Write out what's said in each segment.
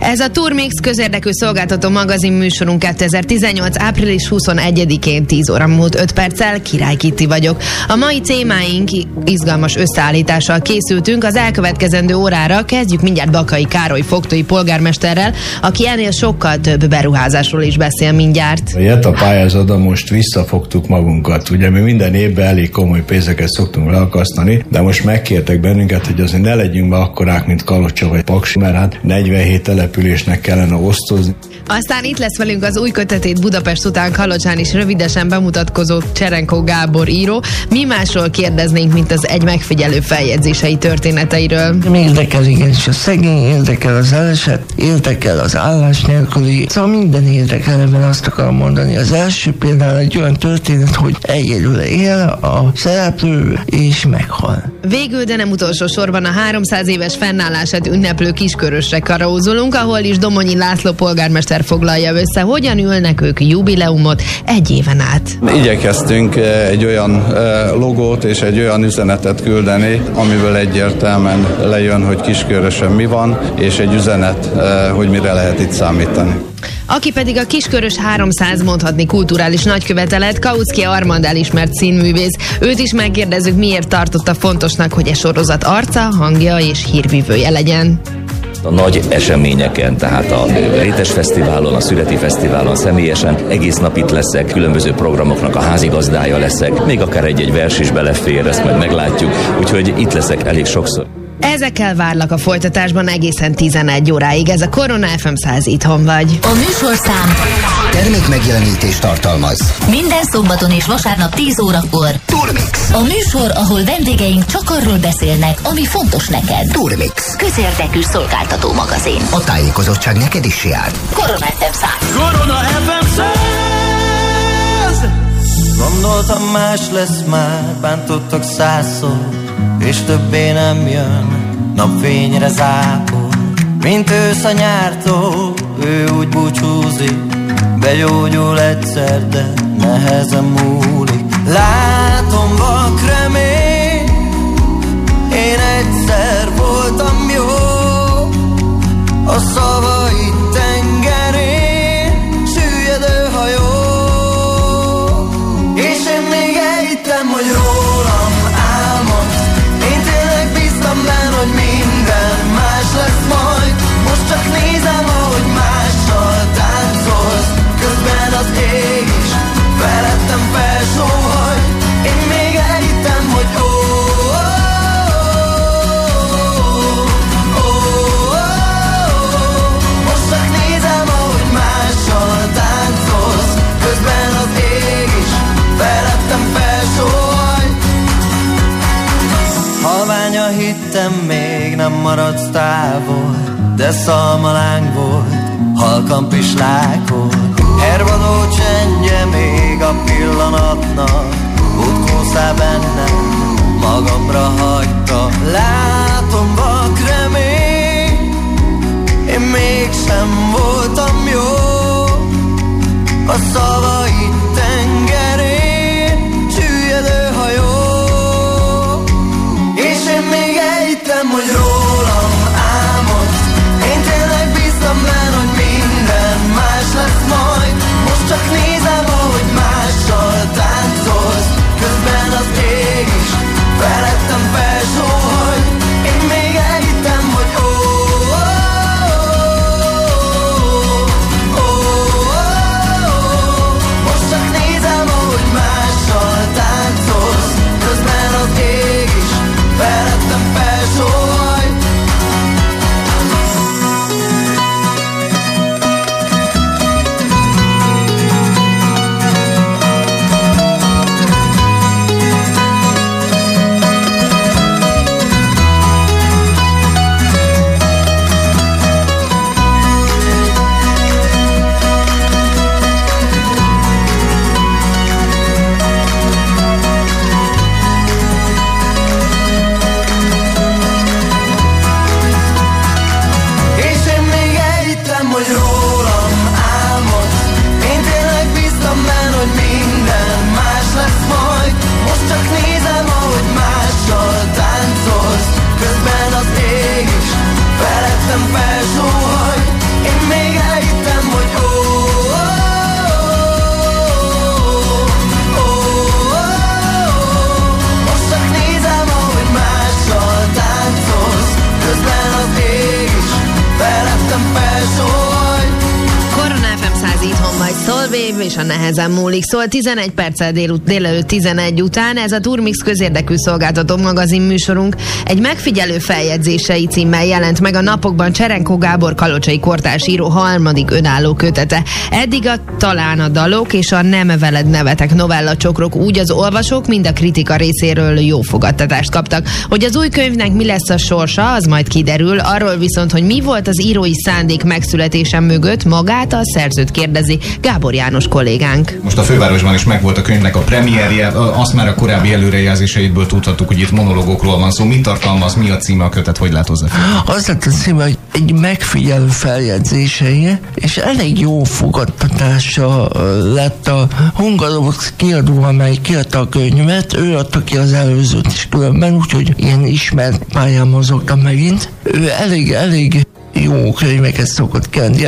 Ez a Turmix közérdekű szolgáltató magazin műsorunk 2018. április 21-én 10 óra múlt 5 perccel. Király Kitti vagyok. A mai témáink izgalmas összeállítással készültünk. Az elkövetkezendő órára kezdjük mindjárt Bakai Károly fogtói polgármesterrel, aki ennél sokkal több beruházásról is beszél mindjárt. A JETA pályázatban most visszafogtuk magunkat. Ugye mi minden évben elég komoly pénzeket szoktunk leakasztani, de most megkértek bennünket, hogy azért ne legyünk be akkorák, mint Kalocsa vagy Paks, mert hát 47 településnek kellene osztozni. Aztán itt lesz velünk az új kötetét Budapest után Kalocsán is rövidesen bemutatkozó Cserenkó Gábor író. Mi másról kérdeznénk, mint az egy megfigyelő feljegyzései történeteiről. Érdekel igenis a szegény, érdekel az elesett, érdekel az állás nélküli. Szóval minden érdekel, ebben azt akarom mondani. Az első például egy olyan történet, hogy egyedül él a szereplő és meghal. Végül, de nem utolsó sorban a 300 éves fennállását ünneplő Kiskörösre karauzolunk, ahol is Domonyi László polgármester foglalja össze, hogyan ülnek ők jubileumot egy éven át. Igyekeztünk egy olyan logót és egy olyan üzenetet küldeni, amiből egyértelműen lejön, hogy Kiskörösön mi van, és egy üzenet, hogy mire lehet itt számítani. Aki pedig a Kiskörös 300 mondhatni kulturális nagykövetelet, Kautsky Armand elismert színművész. Őt is megkérdezzük, miért tartotta fontosnak, hogy a sorozat arca, hangja és hírvívője legyen. A nagy eseményeken, tehát a Rétes Fesztiválon, a Szüreti Fesztiválon személyesen egész nap itt leszek, különböző programoknak a házigazdája leszek, még akár egy-egy vers is belefér, ezt majd meglátjuk, úgyhogy itt leszek elég sokszor. Ezekkel várlak a folytatásban egészen 11 óráig. Ez a Korona FM 100 itthon vagy. A műsorszám termék megjelenítést tartalmaz. Minden szombaton és vasárnap 10 órakor. Turmix. A műsor, ahol vendégeink csak arról beszélnek, ami fontos neked. Turmix. Közérdekű szolgáltató magazin. A tájékozottság neked is jár. Korona FM 100. Korona FM 100. Gondoltam, más lesz már, bántottak 100-szor, és többé nem jön napfényre zápor. Mint ősz a nyártól, ő úgy búcsúzik, begyógyul egyszer, de nehezen múlik. Látom vak remény, én egyszer voltam jó, a szavait tengerén süllyedő hajó. És én még elhittem, hogy rólam álmod, én tényleg bíztam benne, hogy minden más lesz majd. Most csak nézem, ahogy mással táncolsz, közben az ég is felettem felsóhajt. Én még elhittem, hogy most csak nézem, ahogy mással táncolsz, közben az ég is felettem felsóhajt. Halványan hittem, még nem maradsz távol, de szalmaláng volt, halkan pislákol. Hervadó csendje még a pillanatnak, útkószál bennem, magamra hagyta. Látom vak remény, én mégsem voltam jó, a szavait tengerén süllyedő hajó. És én még elhittem, hogy rólam álmod, én tényleg bíztam benne, hogy minden más lesz majd. Most csak nézem, ahogy mással táncolsz, közben az ég is felettem felsóhajt. Én még elhittem, hogy most csak vév és a nehezen múlik. Szól 11 perccel délelőtt 11 után. Ez a Turmix közérdekű szolgáltató magazin műsorunk. Egy megfigyelő feljegyzései címmel jelent meg a napokban Cserenkó Gábor kalocsai kortárs író harmadik önálló kötete. Eddig a Talán a dalok és a Nem veled nevetek novellacsokrok úgy az olvasók, mind a kritika részéről jó fogadtatást kaptak. Hogy az új könyvnek mi lesz a sorsa, az majd kiderül. Arról viszont, hogy mi volt az írói szándék megszületése mögött, magát a szerzőt kérdezi Gábor János kollégánk. Most a fővárosban is megvolt a könyvnek a premierje, azt már a korábbi előrejelzéseidből tudhattuk, hogy itt monológokról van szó. Mit tartalmaz, mi a címe a kötet, hogy lát hozzá? Az lett a címe, hogy egy megfigyelő feljegyzései, és elég jó fogadtatása lett a Hungarovox kiadó, amely kiadta a könyvet. Ő adta ki az előzőt is különben, úgyhogy ilyen ismert pályán mozogtam megint. Ő elég jó könyveket szokott kenni,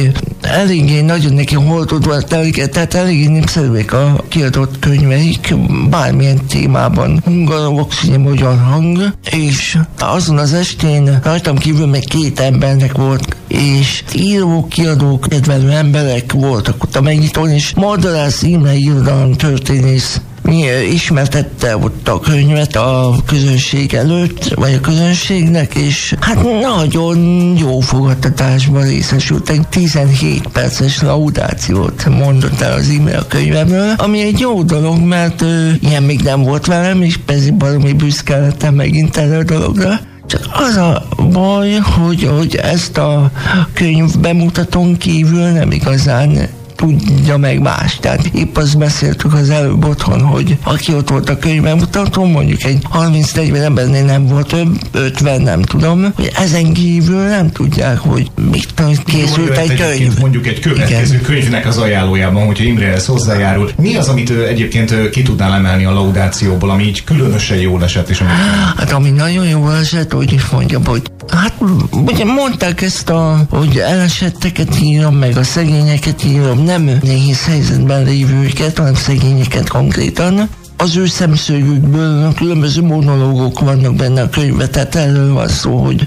eléggé nagyon neki holdod volt, tehát eléggé népszerűek a kiadott könyveik, bármilyen témában. Hungarovox, ugye magyar hang, és azon az estén rajtam kívül még 2 embernek volt, és írók, kiadók, kedvelő emberek voltak ott a megnyitón, és Madarász Imre irodalomtörténész ismertette ott a könyvet a közönség előtt, vagy a közönségnek, és hát nagyon jó fogadtatásban részesült. Egy 17 perces laudációt mondott el az Imre a könyvemről, ami egy jó dolog, mert ilyen még nem volt velem, és persze baromi büszke lettem megint erre a dologra. Csak az a baj, hogy ezt a könyv bemutatón kívül nem igazán tudja meg más. Tehát épp azt beszéltük az előbb otthon, hogy aki ott volt a könyvbemutatón, mondjuk egy 30-40 embernél nem volt több, 50 nem tudom, hogy ezen kívül nem tudják, hogy mit készült egy könyv. Mondjuk egy következő könyvnek az ajánlójában, hogyha Imrehez hozzájárul. Mi az, amit egyébként ki tudnál emelni a laudációból, ami így különösen jól esett? És Hát ami nagyon jól esett, hogy is mondjam, hogy hát ugye mondták ezt hogy elesetteket írom, meg a szegényeket írom, nem nehéz helyzetben lévőket, hanem szegényeket konkrétan. Az ő szemszögükből különböző monológok vannak benne a könyvben, tehát erről van szó, hogy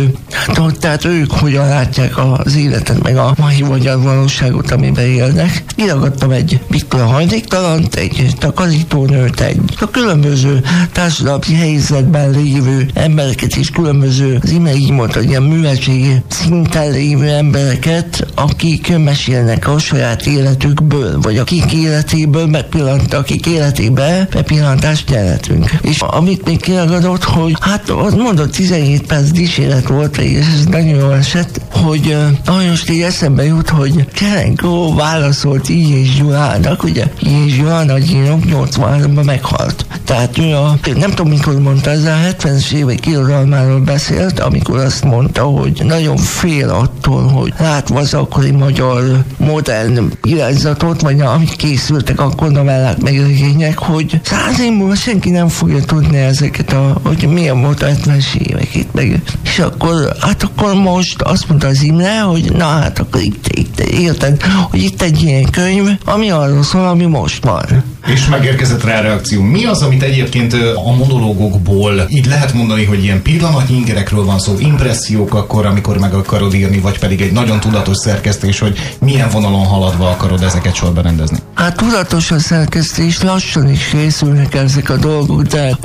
tehát ők hogyan látják az életet, meg a mai magyar valóságot, amiben élnek. Kiragadtam egy Viktor hajléktalant, egy takarítónőt, a különböző társadalmi helyzetben lévő embereket is, különböző, az Imre így mondta, ilyen műveltségi szinten lévő embereket, akik mesélnek a saját életükből, vagy akik életéből akik életébe bepillantást nyerhetünk. És amit még kiragadott, hogy hát ott mondott 17 perc dicséret volt, és ez nagyon jól esett, hogy most így eszembe jut, hogy Cserenkó válaszolt I. és Gyulának, ugye I. és Gyula nagyíró 83-ban meghalt. Tehát ő nem tudom mikor mondta, ez a 70-es évek irodalmáról beszélt, amikor azt mondta, hogy nagyon fél attól, hogy látva az akkori magyar modern irányzatot, vagy amit készültek akkor novellák meg regények, hogy 100 év múlva senki nem fogja tudni ezeket hogy milyen volt a 70-es évek itt meg. És akkor most azt mondta az Imre, hogy na hát akkor itt érted, hogy itt egy ilyen könyv, ami arról szól, ami most van. És megérkezett rá a reakció. Mi az, amit egyébként a monológokból így lehet mondani, hogy ilyen pillanatnyi ingerekről van szó, impressziók akkor, amikor meg akarod írni, vagy pedig egy nagyon tudatos szerkesztés, hogy milyen vonalon haladva akarod ezeket sorba rendezni? Hát tudatos a szerkesztés, lassan is készülnek ezek a dolgok, de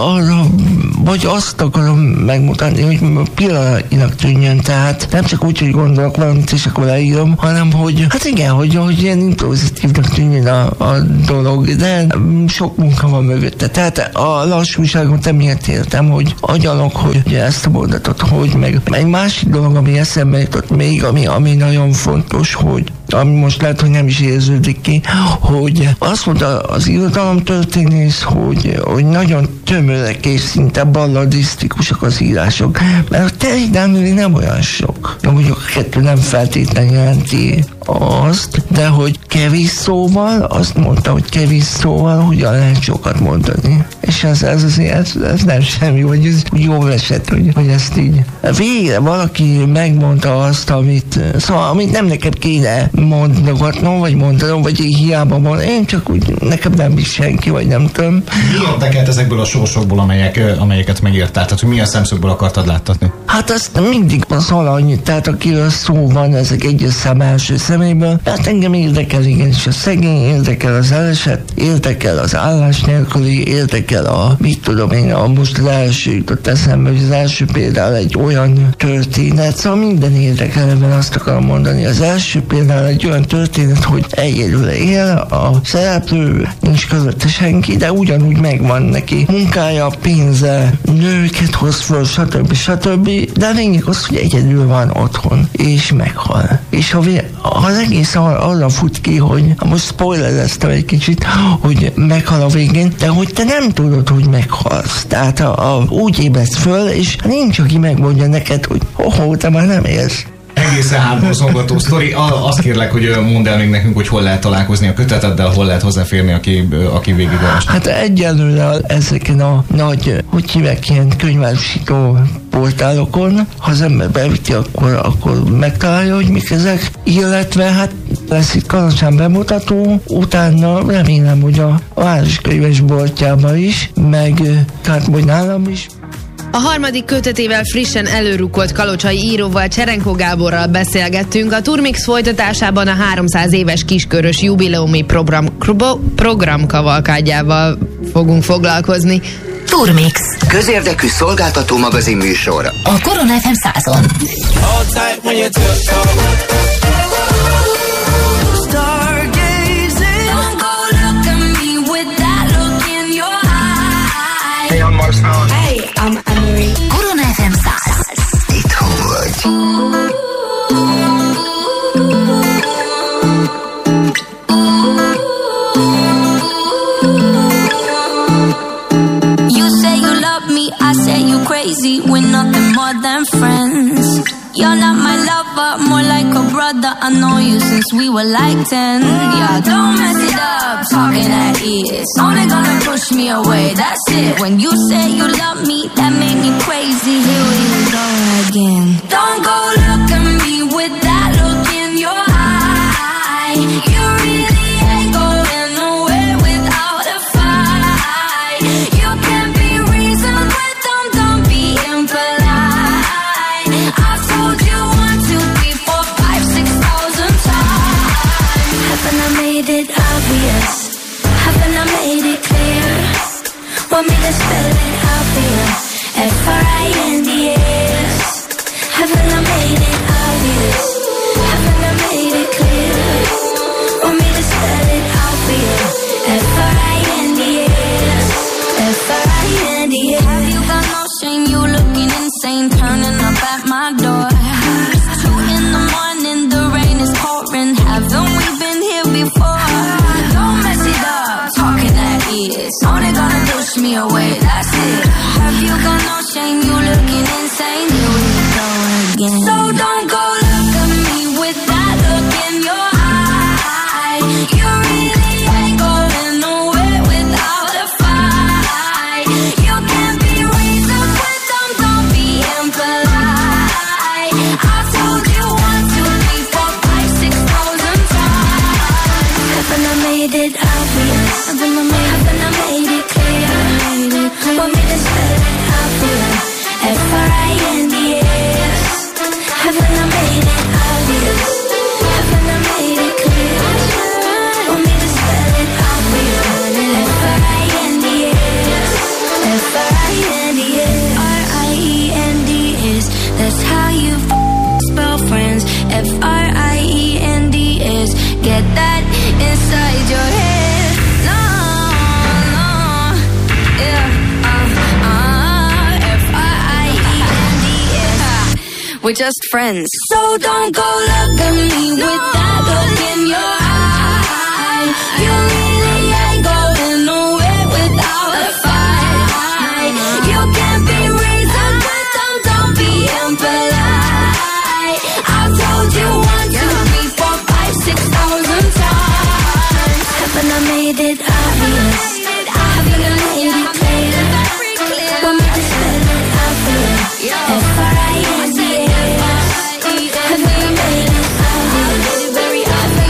vagy azt akarom megmutatni, hogy pillanatnyilag tűnjön, tehát nem csak úgy, hogy gondolok valamit, és akkor leírom, hanem hogy hát igen, hogy ilyen improvizatívnak tűnjön a dolog, de sok munka van mögötte. Tehát a lassúságot emiatt értem, hogy agyalok, hogy ezt a mondatot, hogy meg egy másik dolog, ami eszembe jutott még, ami nagyon fontos, hogy ami most lehet, hogy nem is érződik ki, hogy azt mondta az irodalomtörténész, hogy nagyon tömörek és szinte balladisztikusak az írások, mert a Teridámüli nem olyan sok. Mondjuk a kettő nem feltétlenül jelenti azt, de hogy kevés szóval, azt mondta, hogy kevés szóval hogyan lehet sokat mondani. És ez nem semmi, hogy ez jól esett, hogy ezt így. Végre valaki megmondta azt, amit nem nekem kéne mondogatnom, vagy mondanom, vagy én hiába van. Én csak úgy, nekem nem is senki, vagy nem tudom. Mi érdekelt ezekből a sorsokból, amelyeket megírtál? Tehát, hogy milyen szemszögből akartad láttatni? Hát azt mindig az alany, tehát akiről szó van, ezek egyes szám első személyből. Hát engem érdekel igenis a szegény, érdekel az elesett, érdekel az állás nélküli, érdekel a, mit tudom én, a most az első jutott eszembe, hogy az első például egy olyan történet, szóval minden érdekel, ebben azt akarom mondani. Az első például egy olyan történet, hogy egyedül él, a szereplő, nincs közötte senki, de ugyanúgy megvan neki munkája, pénze, nőket hoz föl, stb. De a lényeg az, hogy egyedül van otthon, és meghal. És az egész arra fut ki, hogy most spoilereztem egy kicsit, hogy meghal a végén, de hogy te nem tudod, hogy meghalsz. Tehát úgy ébredsz föl, és nincs, aki megmondja neked, hogy te már nem élsz. Egészen hátborzongató sztori. Azt kérlek, hogy mondd el még nekünk, hogy hol lehet találkozni a köteteddel, hol lehet hozzáférni, aki végigolvasta. Hát egyelőre ezeken a nagy, hogy hívják, ilyen könyvárusító portálokon, ha az ember beüti, akkor megtalálja, hogy mik ezek. Illetve hát lesz itt Kalocsán bemutató, utána remélem, hogy a városkönyvesboltjában is, meg hát majd nálam is. A harmadik kötetével frissen előrukolt kalocsai íróval, Cserenkó Gáborral beszélgettünk. A Turmix folytatásában a 300 éves kiskörös jubileumi program kavalkádjával fogunk foglalkozni. Turmix. Közérdekű szolgáltató magazin műsor. A Korona FM 100-on. Hey, I'm Emery. Korona FM 100. Itthon vagy. You say you love me, I say you crazy. We're nothing more than friends. You're not my lover, more like a brother. I know you since we were like 10. Yeah, don't mess it up, talking at ears. Only gonna push me away, that's it. When you say you love me, that made me crazy. Here we go again. Don't go look at me with that look in your eye. You really ain't going nowhere without a fight. You can't be reasoned with them, don't be impolite. I've told you 1, 2, 3, 4, 5, 6,000 times. Haven't I made it obvious? Haven't I made it clear? Want me to spell it out for you? F-R-I-N-D-S. Haven't I made it obvious? Haven't I made it clear? Want me to spell it out for you? F-R-I-N-D-S. F-R-I-N-D-S. Have you got no shame? You looking insane, turning up at my door. It's 2 in the morning, the rain is pouring. Haven't we been here before? Don't mess it up, talking at ears. Only gonna push me away, that's it. Have you got no shame? You looking insane. Here we go again. So don't go look at me with that look in your eye. You really ain't going nowhere without a fight. You can't be reasoned with them, don't be impolite. I told you 1, 2, 3, 4, 5, 6,000 times. Haven't I made it obvious? Haven't I made it clear? Want me to spell it out for you? F-R-I-N-D-S. Haven't I made it obvious? Haven't I made it clear? Want me to spell it out for you? F-R-I-N-D-S. F-R-I-N-D-S. R-I-E-N-D-S. That's how you spell friends. F-R-I-E-N-D-S. Get that inside your head. No, no, yeah. F-R-I-E-N-D-S. We're just friends. So don't go look at me with that look in your eye. You really ain't going nowhere without a fight. You can't be reasoned with them, don't be impolite. I've told you 1, 2, 3, 4, 5, 6,000 times. Haven't I made it obvious? Haven't I made it clear? Want me to spell it out for you? F-R-I-N-D-S. Haven't I made it obvious?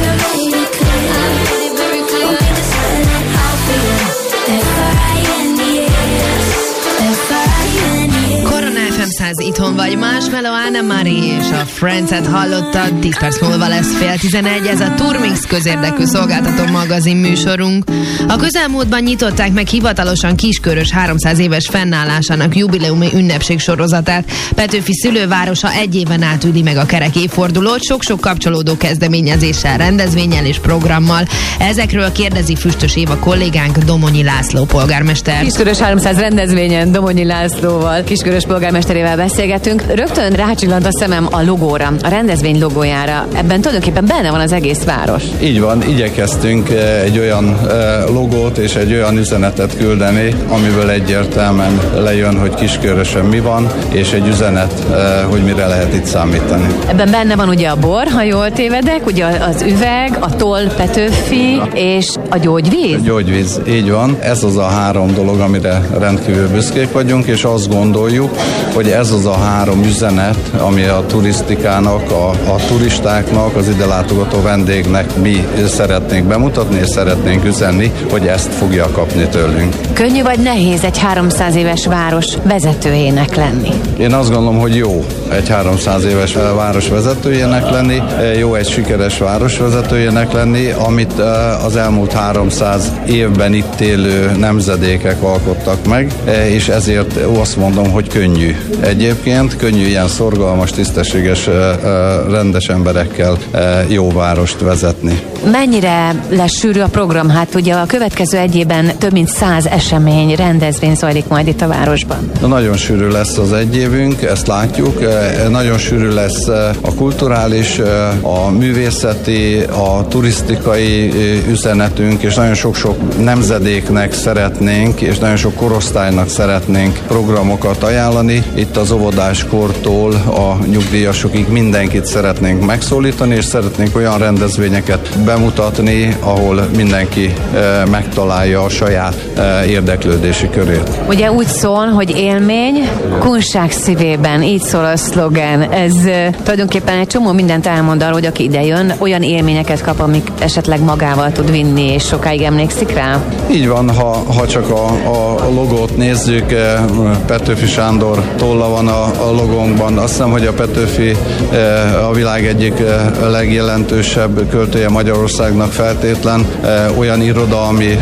itthon vagy. Marshmello, Anna Marie és a Friends-et hallottad. 10 perc múlva lesz 10:30. Ez a Turmix közérdekű szolgáltató magazin műsorunk. A közelmúltban nyitották meg hivatalosan Kiskörös 300 éves fennállásának jubileumi ünnepség sorozatát. Petőfi szülővárosa egy éven át üli meg a kerek évfordulót, sok-sok kapcsolódó kezdeményezéssel, rendezvénnyel és programmal. Ezekről kérdezi Füstös Éva kollégánk, Domonyi László polgármester. Kiskörös 300 rendezvényen Domonyi Lászlóval, Kiskörös polgármesterével beszélgetünk. Rögtön rácsillant a szemem a logóra, a rendezvény logójára. Ebben tulajdonképpen benne van az egész város. Így van, igyekeztünk egy olyan logót és egy olyan üzenetet küldeni, amiből egyértelműen lejön, hogy Kiskörösön mi van, és egy üzenet, hogy mire lehet itt számítani. Ebben benne van ugye a bor, ha jól tévedek, ugye az üveg, a toll, Petőfi és a gyógyvíz? A gyógyvíz, így van. Ez az a 3 dolog, amire rendkívül büszkék vagyunk, és azt gondoljuk, hogy ez az a 3 üzenet, ami a turisztikának, a turistáknak, az ide látogató vendégnek mi szeretnénk bemutatni, és szeretnénk üzenni, hogy ezt fogja kapni tőlünk. Könnyű vagy nehéz egy 300 éves város vezetőjének lenni? Én azt gondolom, hogy jó egy 300 éves város vezetőjének lenni, jó egy sikeres város vezetőjének lenni, amit az elmúlt 300 évben itt élő nemzedékek alkottak meg, és ezért azt mondom, hogy könnyű. Egyébként könnyű ilyen szorgalmas, tisztességes, rendes emberekkel jó várost vezetni. Mennyire lesz sűrű a program? Hát ugye a következő egy évben több mint 100 esemény, rendezvény zajlik majd itt a városban. Nagyon sűrű lesz az egy évünk, ezt látjuk. Nagyon sűrű lesz a kulturális, a művészeti, a turisztikai üzenetünk, és nagyon sok-sok nemzedéknek szeretnénk, és nagyon sok korosztálynak szeretnénk programokat ajánlani. Itt az óvodáskortól a nyugdíjasokig mindenkit szeretnénk megszólítani, és szeretnénk olyan rendezvényeket bemutatni, ahol mindenki megtalálja a saját érdeklődési körét. Ugye úgy szól, hogy élmény Kunság szívében, így szól a szlogen. Ez tulajdonképpen egy csomó mindent elmond arról, hogy aki ide jön, olyan élményeket kap, amik esetleg magával tud vinni, és sokáig emlékszik rá? Így van, ha csak a logót nézzük, Petőfi Sándor tolla van a logónkban. Azt hiszem, hogy a Petőfi a világ egyik legjelentősebb költője Magyarországnak feltétlen. Olyan irodalmi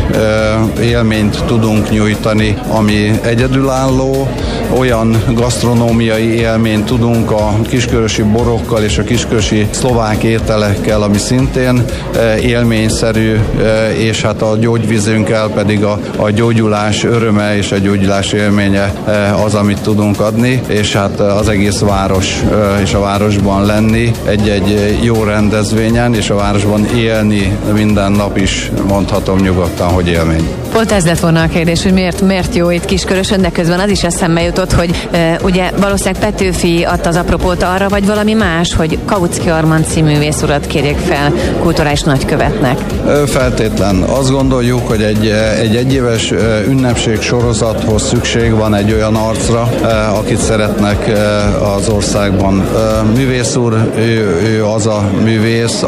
élményt tudunk nyújtani, ami egyedülálló, olyan gasztronómiai élményt tudunk a kiskörösi borokkal és a kiskörösi szlovák ételekkel, ami szintén élményszerű, és hát a gyógyvízünkkel pedig a gyógyulás öröme és a gyógyulás élménye az, amit tudunk adni, és hát az egész város és a városban lenni egy jó rendezvényen, és a városban élni minden nap is mondhatom nyugodtan, hogy élmény. Pont ez lett volna a kérdés, hogy miért jó itt Kiskörösön, de közben az is eszembe jutott, hogy ugye valószínűleg Petőfi adta az apropót arra, vagy valami más, hogy Kautsky Armand cíművész urat kérjék fel kulturális nagykövetnek. Feltétlen. Azt gondoljuk, hogy egy egyéves ünnepség sorozathoz szükség van egy olyan arcra, akit szeretnek az országban. Művész úr, ő az a művész,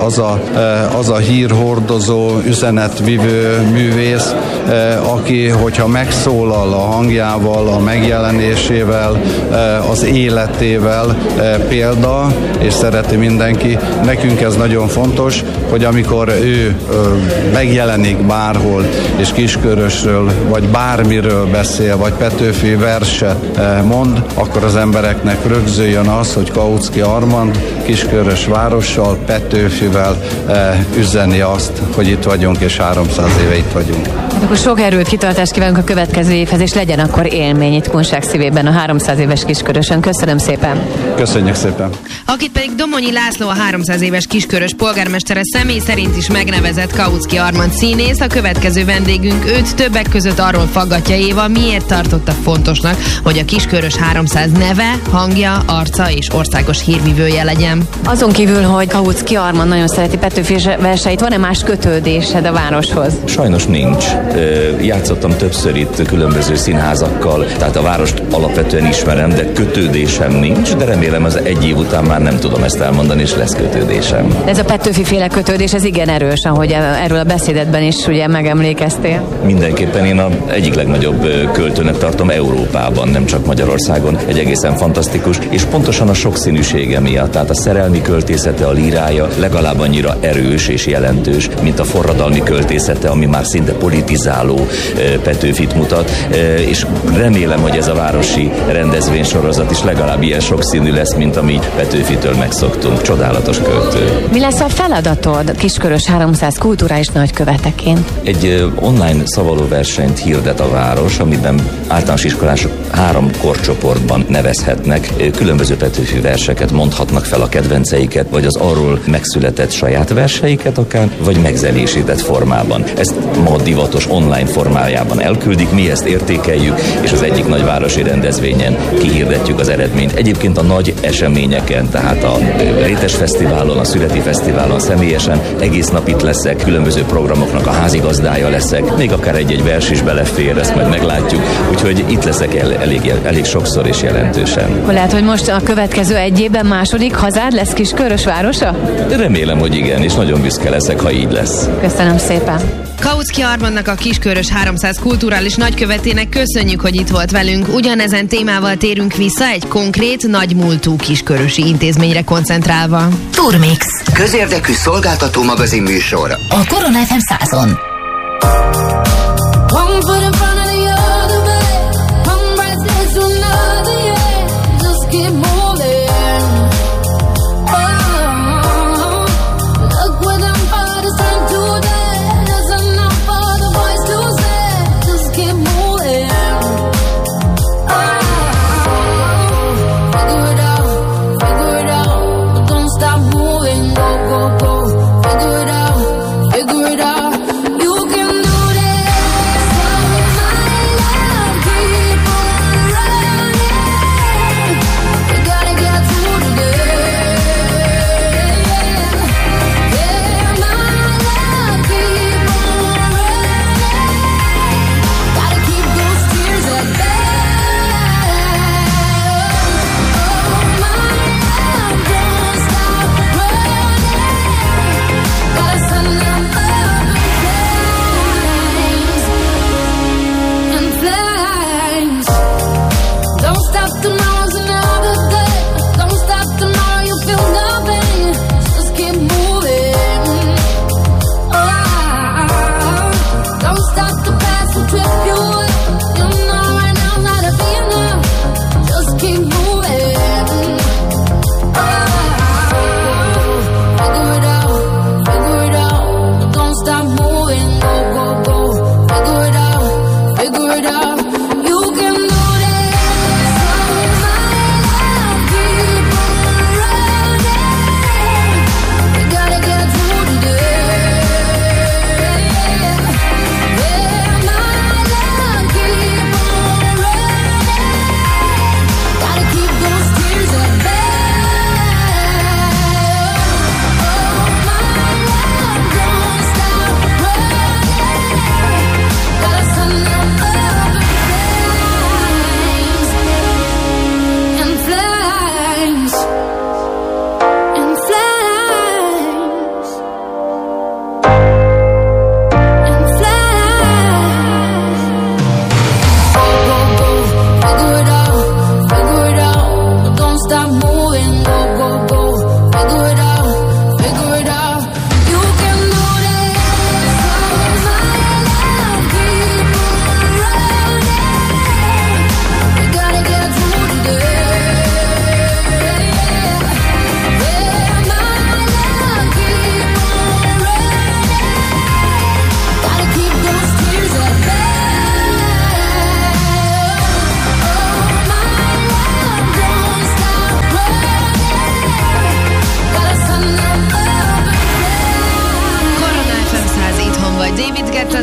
az a hírhordozó, üzenetvivő művész, aki, hogyha megszólal a hangjával, a megjelenésével, az életével példa, és szereti mindenki. Nekünk ez nagyon fontos, hogy amikor ő megjelenik bárhol, és Kiskörösről, vagy bármiről beszél, vagy Petőfi verset mond, akkor az embereknek rögzüljön az, hogy Kautsky Armand Kiskörös várossal, Petőfivel üzeni azt, hogy itt vagyunk, és 300 éve itt vagyunk. Akkor sok erőt, kitartást kívánunk a következő évhez, és legyen akkor élmény itt Kunság szívében a 300 éves Kiskörösön. Köszönöm szépen! Köszönjük szépen! Akit pedig Domonyi László, a 300 éves Kiskörös polgármestere személy szerint is megnevezett Kautsky Armand színész, a következő vendégünk. Őt többek között arról faggatja Éva, miért tartotta fontosnak, hogy a Kiskörös 300 neve, hangja, arca és országos hírvivője legyen. igen. Azon kívül, hogy Kautsky Armand nagyon szereti Petőfi verseit, van-e más kötődésed a városhoz? Sajnos nincs. Játszottam többször itt különböző színházakkal, tehát a várost alapvetően ismerem, de kötődésem nincs, de remélem az egy év után már nem tudom ezt elmondani, és lesz kötődésem. De ez a Petőfi féle kötődés, ez igen erős, ahogy erről a beszédedben is ugye megemlékeztél. Mindenképpen én egyik legnagyobb költőnek tartom Európában, nem csak Magyarországon, egy egészen fantasztikus, és pontosan a sokszínűsége miatt, tehát a szerelmi költészete, a lírája legalább annyira erős és jelentős, mint a forradalmi költészete, ami már szinte politizáló Petőfit mutat, és remélem, hogy ez a városi rendezvénysorozat is legalább ilyen sokszínű lesz, mint ami Petőfitől megszoktunk. Csodálatos költő. Mi lesz a feladatod Kiskörös 300 kulturális nagyköveteként? Egy online szavalóversenyt hirdet a város, amiben általános iskolások 3 korcsoportban nevezhetnek, különböző Petőfi verseket mondhatnak fel a kedvenceiket, vagy az arról megszületett saját verseiket akár, vagy megzenésített formában. Ezt ma divatos online formájában elküldik, mi ezt értékeljük, és az egyik nagyvárosi rendezvényen kihirdetjük az eredményt. Egyébként a nagy eseményeken, tehát a Rétes Fesztiválon, a Szüreti Fesztiválon személyesen egész nap itt leszek, különböző programoknak a házigazdája leszek, még akár egy-egy vers is belefér, ezt majd meglátjuk, úgyhogy itt leszek elég sokszor és jelentősen. Lehet, hogy most a következő egy évben második hazád lesz Kiskörös városa? Remélem, hogy igen, és nagyon büszke leszek, ha így lesz. Köszönöm szépen. Kautsky Armandnak, a Kiskörös 300 kulturális nagykövetének köszönjük, hogy itt volt velünk. Ugyanezen témával térünk vissza egy konkrét, nagymúltú kiskörösi intézményre koncentrálva. Turmix. Közérdekű szolgáltató magazin műsor. A Korona FM 100-on. Figure it out. You can do this.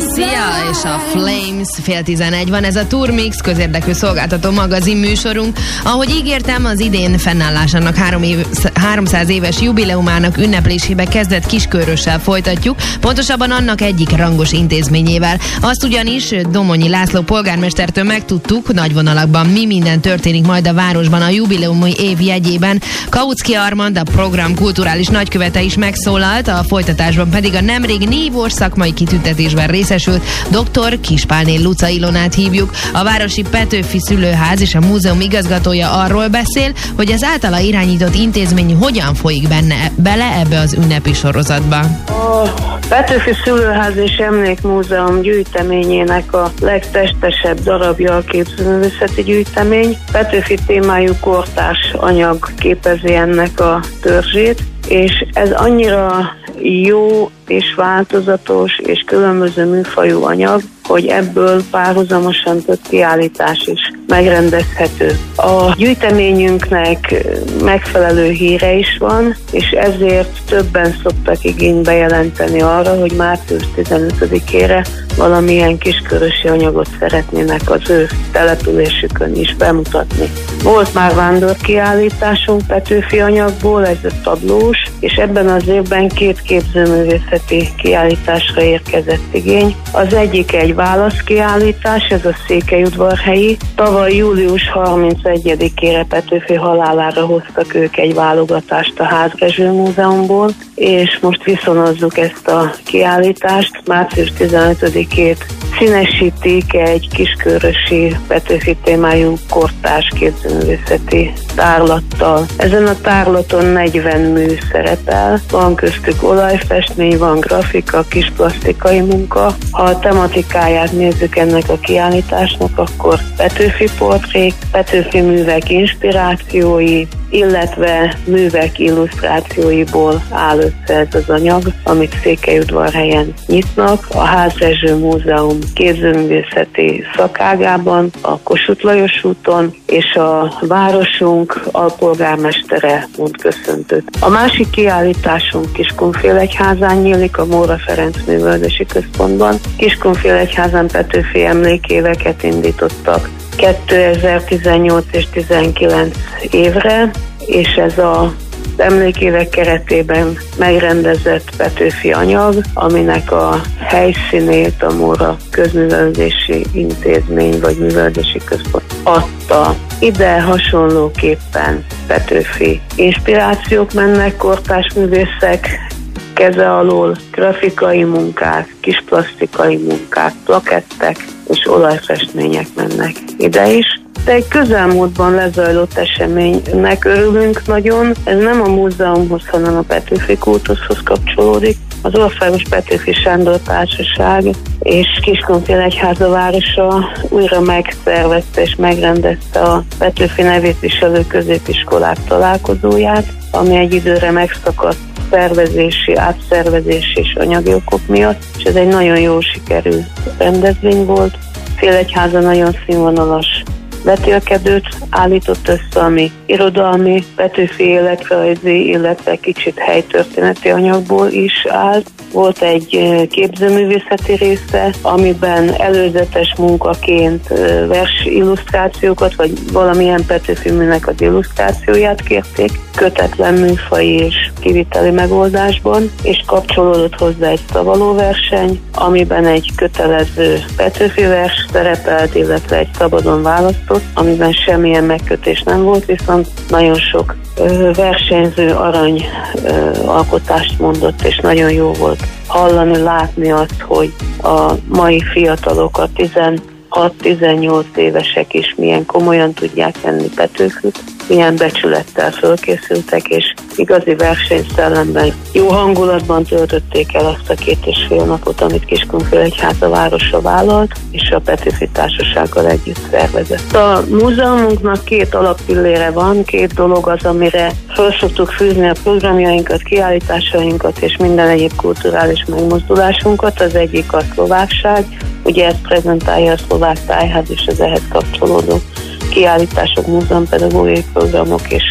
Sia és a Flames, 10:11 van, ez a Turmix közérdekű szolgáltató magazin műsorunk. Ahogy ígértem, az idén fennállásának 300 éves jubileumának ünneplésébe kezdett Kiskörössel folytatjuk, pontosabban annak egyik rangos intézményével. Azt ugyanis Domonyi László polgármestertől megtudtuk, nagy vonalakban mi minden történik majd a városban a jubileumi év jegyében. Kautsky Armand, a program kulturális nagykövete is megszólalt, a folytatásban pedig a nemrég nívós szakmai kitüntetésben részesült dr. Kispálné Luca Ilonát hívjuk. A városi Petőfi Szülőház és a múzeum igazgatója arról beszél, hogy az általa irányított intézmény hogyan folyik bele ebbe az ünnepi sorozatba. A Petőfi Szülőház és Emlékmúzeum gyűjteményének a legtestesebb darabja a képzőművészeti gyűjtemény. Petőfi témájú kortárs anyag képezi ennek a törzsét, és ez annyira jó és változatos és különböző műfajú anyag, hogy ebből párhuzamosan több kiállítás is megrendezhető. A gyűjteményünknek megfelelő híre is van, és ezért többen szoktak igénybe jelenteni arra, hogy március 15-ére valamilyen kiskörösi anyagot szeretnének az ő településükön is bemutatni. Volt már vándorkiállításunk Petőfi anyagból, ez a tablós, és ebben az évben 2 képzőművészeti kiállításra érkezett igény. Az egyik egy válaszkiállítás, ez a Székelyudvarhelyi. Tavaly július 31-ére Petőfi halálára hoztak ők egy válogatást a Házrezső Múzeumból, és most viszonozzuk ezt a kiállítást. Március 15-ét színesítik egy kiskörösi Petőfi témájú kortárs képzőművészeti tárlattal. Ezen a tárlaton 40 mű szerepel, van köztük olajfestmény, van grafika, kis plastikai munka. Ha a tematikáját nézzük ennek a kiállításnak, akkor Petőfi portrék, Petőfi művek inspirációi, illetve művek illusztrációiból áll össze ez az anyag, amit Székelyudvarhelyen nyitnak. A Házrezső Múzeum képzőművészeti szakágában, a Kossuth Lajos úton, és a városunk alpolgármestere mond köszöntőt. A másik kiállításunk Kiskunfélegyházán nyílik, a Móra Ferenc Művelődési Központban. Kiskunfélegyházán Petőfi emlékéveket indítottak 2018 és 19 évre, és ez az emlékévek keretében megrendezett Petőfi anyag, aminek a helyszínét a Móra Közművelődési Intézmény vagy Művelődési Központ adta. Ide hasonlóképpen Petőfi inspirációk mennek, kortárs művészek keze alól, grafikai munkák, kis plastikai munkák, plakettek és olajfestmények mennek ide is. De egy közelmúltban lezajlott eseménynek örülünk nagyon. Ez nem a múzeumhoz, hanem a Petőfi kultuszhoz kapcsolódik. Az Országos Petőfi Sándor Társaság és Kiskunfélegyháza városa újra megszervezte és megrendezte a Petőfi nevét viselő középiskolák találkozóját, ami egy időre megszakadt szervezési, átszervezési és anyagi okok miatt, és ez egy nagyon jó sikerű rendezvény volt. Félegyháza nagyon színvonalas vetélkedőt állított össze, ami irodalmi, Petőfi életrajzi, illetve kicsit helytörténeti anyagból is állt. Volt egy képzőművészeti része, amiben előzetes munkaként vers illusztrációkat, vagy valamilyen Petőfi műnek az illusztrációját kérték, kötetlen műfaji és kiviteli megoldásban, és kapcsolódott hozzá egy szavalóverseny, amiben egy kötelező Petőfi vers szerepelt, illetve egy szabadon választott, amiben semmilyen megkötés nem volt, viszont nagyon sok versenyző arany alkotást mondott, és nagyon jó volt hallani, látni azt, hogy a mai fiatalok, a 16-18 évesek is milyen komolyan tudják venni Petőfit, milyen becsülettel fölkészültek, és igazi versenyszellemben, jó hangulatban töltötték el azt a 2,5 napot, amit Kiskunfélegyháza városa vállalt, és a Petőfi Társasággal együtt szervezett. A múzeumunknak 2 alappillére van, 2 dolog az, amire föl szoktuk fűzni a programjainkat, kiállításainkat és minden egyéb kulturális megmozdulásunkat. Az egyik a szlovákság, ugye ezt prezentálja a Szlovák Tájház és az ehhez kapcsolódó kiállítások, múzeumpedagógiai programok és a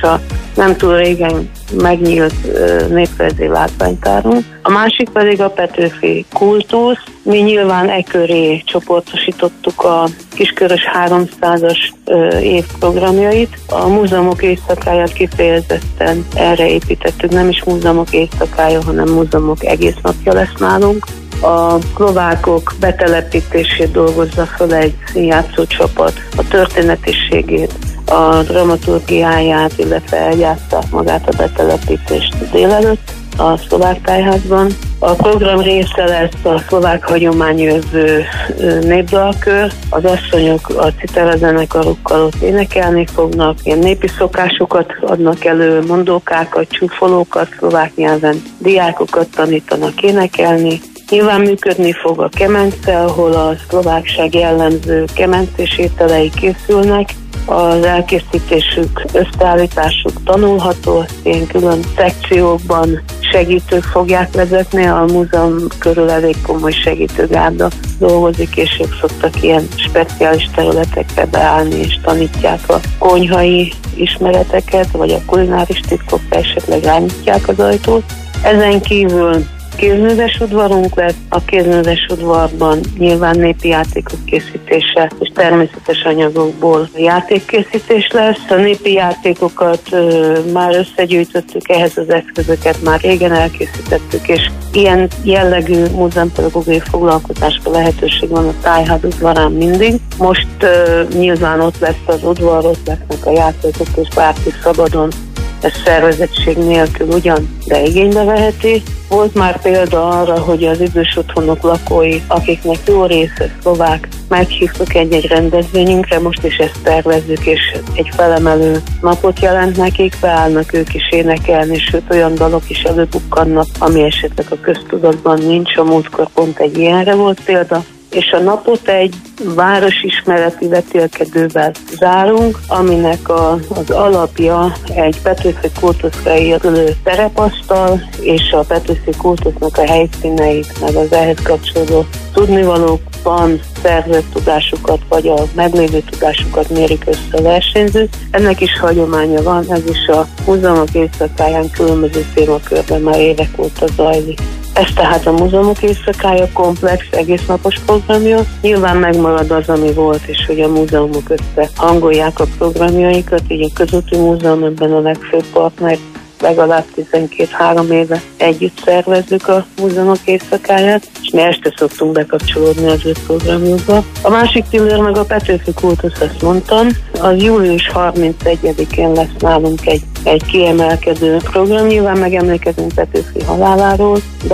nem túl régen megnyílt néprajzi látványtárunk. A másik pedig a Petőfi Kultusz. Mi nyilván köré csoportosítottuk a Kiskörös 300-as év programjait. A múzeumok éjszakáját kifejezetten erre építettük, nem is múzeumok éjszakája, hanem múzeumok egész napja lesz nálunk. A szlovákok betelepítését dolgozza föl egy színjátszó csapat, a történetiségét, a dramaturgiáját, illetve eljátszák magát a betelepítést délelőtt a szlovák tájházban. A program része lesz a szlovák hagyományőrző népdalkör. Az asszonyok a citerazenekarokkal ott énekelni fognak, ilyen népi szokásokat adnak elő, mondókákat, csúfolókat szlovák nyelven, diákokat tanítanak énekelni. Nyilván működni fog a kemence, ahol a szlovákság jellemző kemencés ételei készülnek. Az elkészítésük, összeállításuk tanulható, azt ilyen külön szekciókban segítők fogják vezetni, a múzeum körül elég komoly segítőgárda dolgozik, és ők szoktak ilyen speciális területekre beállni, és tanítják a konyhai ismereteket, vagy a kulináris titkokra esetleg rányítják az ajtót. Ezen kívül kézműves udvarunk lesz, a kézműves udvarban nyilván népi játékok készítése és természetes anyagokból játékkészítés lesz. A népi játékokat már összegyűjtöttük, ehhez az eszközöket már régen elkészítettük, és ilyen jellegű múzeumpedagógiai foglalkozásra lehetőség van a tájház udvarán mindig. Most nyilván ott lesz az udvar, ott lesznek a játékok, és bárki szabadon, ez szervezettség nélkül ugyan, de igénybe veheti. Volt már példa arra, hogy az idős otthonok lakói, akiknek jó része szlovák, meghívtuk egy-egy rendezvényünkre, most is ezt tervezzük, és egy felemelő napot jelent nekik, beállnak ők is énekelni, sőt olyan dalok is előbukkannak, ami esetleg a köztudatban nincs, a múltkor pont egy ilyenre volt példa. És a napot egy városismereti vetélkedővel zárunk, aminek az alapja egy Petőfi kultuszra épülő terepasztal, és a Petőfi kultusznak a helyszíneit, meg az ehhez kapcsolódó tudnivalókban szerzett tudásukat, vagy a meglévő tudásukat mérik össze a versenyzők. Ennek is hagyománya van, ez is a múzeumok éjszakáján különböző témakörben már évek óta zajlik. Ez tehát a múzeumok éjszakája komplex, egésznapos programja. Nyilván megmarad az, ami volt, és hogy a múzeumok összehangolják a programjaikat, így a Közúti Múzeum ebben a legfőbb partner, legalább 12-3 éve együtt szervezzük a múzeumok éjszakáját, és mi este szoktunk bekapcsolódni az ő programjukba. A másik pillér meg a Petőfi Kultusz, azt mondtam, az július 31-én lesz nálunk egy kiemelkedő program, nyilván megemlékezünk Petőfi haláláról, de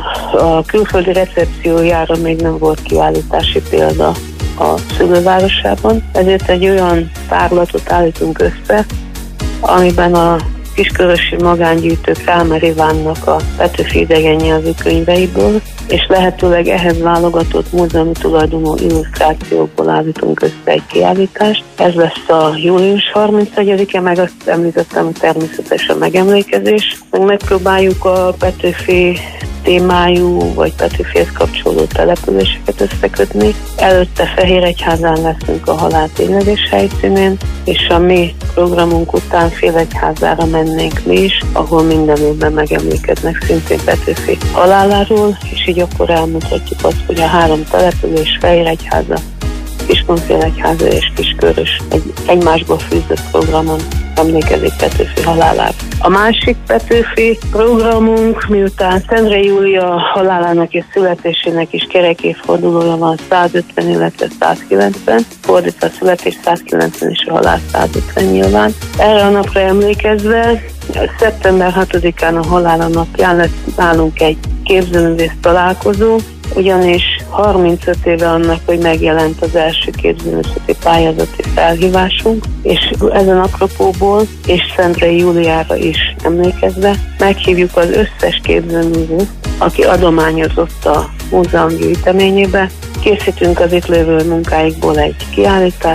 a külföldi recepciójára még nem volt kiállítási példa a szülővárosában, ezért egy olyan tárlatot állítunk össze, amiben a kiskörösi magángyűjtők Rámer Ivánnak a Petőfi idegen nyelvű könyveiből, és lehetőleg ehhez válogatott múzeumi tulajdonú illusztrációkból állítunk össze egy kiállítást. Ez lesz a július 31-e, meg azt említettem, természetesen megemlékezés. Megpróbáljuk a Petőfi témájú, vagy Petőfihez kapcsolódó településeket összekötni. Előtte Fehéregyházán leszünk a halál tényleges helyszínén, és a mi programunk után Félegyházára mennénk mi is, ahol minden évben megemlékeznek szintén Petőfi haláláról, és így akkor elmutatjuk azt, hogy a 3 település, Fehéregyháza, Kiskunfélegyháza és Kiskörös egy egymásba fűzött programon emlékezik Petőfi halálára. A másik Petőfi programunk, miután Szendre Júlia halálának és születésének is kerekévfordulója van, 150, illetve 190, fordítva a születés 190 és a halál 150 nyilván. Erre a napra emlékezve szeptember 6-án a halála napján lesz nálunk egy képzőművész találkozó, ugyanis 35 éve annak, hogy megjelent az első képzőművészeti pályázati felhívásunk, és ezen apropóból és Szendrei Júliára is emlékezve meghívjuk az összes képzőművészt, aki adományozott a múzeum gyűjteményébe. Készítünk az itt lévő munkáikból egy kiállítást,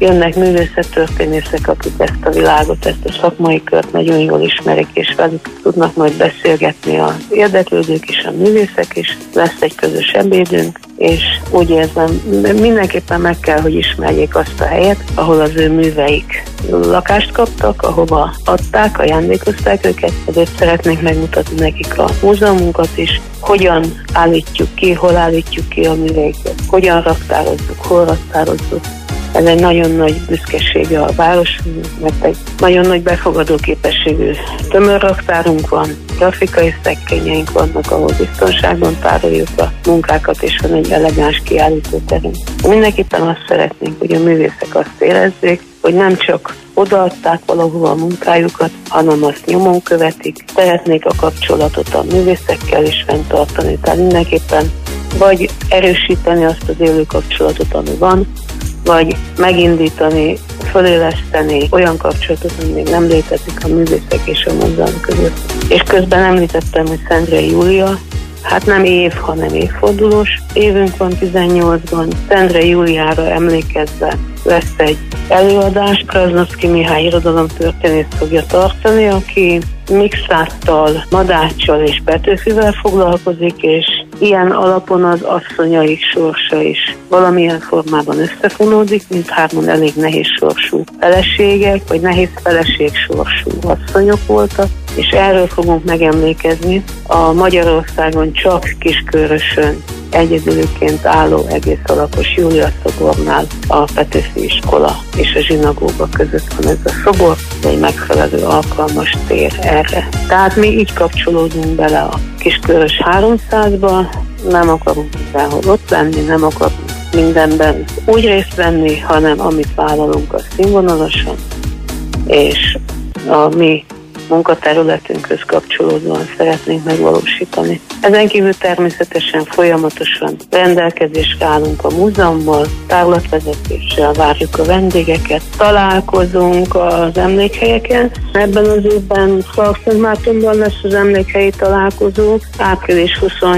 jönnek művészettörténészek, akik ezt a világot, ezt a szakmai kört nagyon jól ismerik, és velük tudnak majd beszélgetni az érdeklődők is, a művészek is. Lesz egy közös ebédünk, és úgy érzem, mindenképpen meg kell, hogy ismerjék azt a helyet, ahol az ő műveik lakást kaptak, ahova adták, ajándékozták őket, ezért szeretnénk megmutatni nekik a múzeumunkat is, hogyan állítjuk ki, hol állítjuk ki a műveiket, hogyan raktározzuk, hol raktározzuk. Ez egy nagyon nagy büszkesége a városunknak, mert egy nagyon nagy befogadó képességű tömörraktárunk van, grafikai szekrényeink vannak, ahol biztonságban tároljuk a munkákat, és van egy elegáns kiállítóterünk. Mindenképpen azt szeretnénk, hogy a művészek azt érezzék, hogy nem csak odaadták valahova a munkájukat, hanem azt nyomon követik. Szeretnék a kapcsolatot a művészekkel is fenntartani, tehát mindenképpen vagy erősíteni azt az élő kapcsolatot, ami van, vagy megindítani, föléleszteni olyan kapcsolatot, ami még nem létezik a művészek és a múzeum között. És közben említettem, hogy Szendrei Júlia, hát nem év, hanem évfordulós évünk van 18-ban. Szendrei Júliára emlékezve lesz egy előadás, Krasznowski Mihály irodalomtörténész fogja tartani, aki mixáttal, madáccsal és Petőfivel foglalkozik, és ilyen alapon az asszonyaik sorsa is valamilyen formában összefonódik, mindhárman elég nehéz sorsú feleségek, vagy nehéz feleség sorsú asszonyok voltak, és erről fogunk megemlékezni a Magyarországon csak Kiskörösön egyedülként álló egész alapos Júlia szobornál a Petőfi iskola és a zsinagóga között van ez a szobor, egy megfelelő alkalmas tér erre. Tehát mi így kapcsolódunk bele a Kiskörös 300-ba, nem akarunk mindenhol ott lenni, nem akarunk mindenben úgy részt venni, hanem amit vállalunk, az színvonalasan, és a mi munkaterületünkhöz kapcsolódóan szeretnénk megvalósítani. Ezen kívül természetesen folyamatosan rendelkezésre állunk a múzeummal, tárlatvezetéssel várjuk a vendégeket, találkozunk az emlékhelyeken. Ebben az évben Szarszentmártonban lesz az emlékhelyi találkozó, április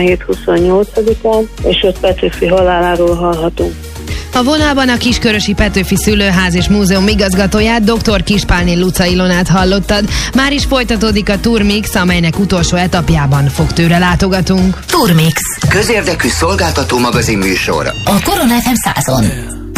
27-28-án, és ott Petőfi haláláról hallhatunk. A vonalban a Kiskörösi Petőfi Szülőház és Múzeum igazgatóját, dr. Kispálné Luca Ilonát hallottad. Már is folytatódik a Turmix, amelynek utolsó etapjában fog tőre látogatunk. Turmix. Közérdekű szolgáltató magazin műsor. A Korona FM 100-on.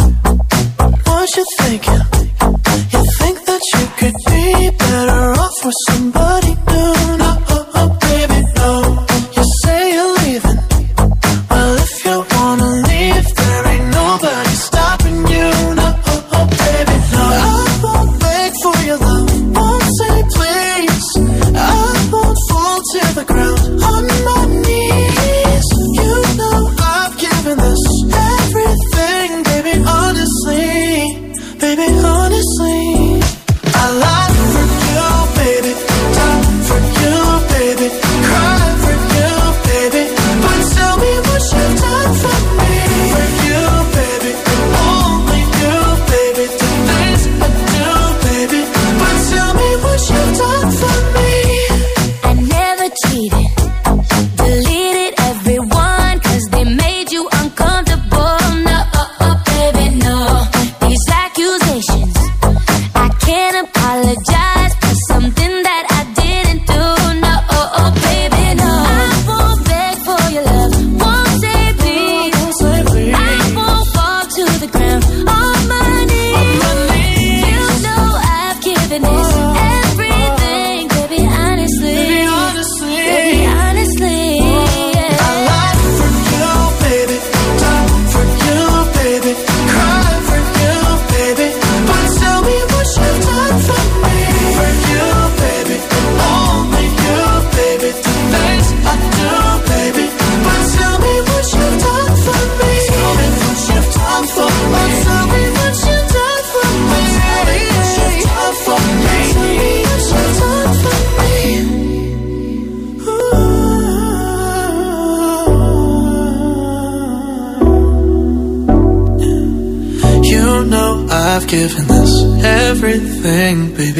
I've given this everything, baby,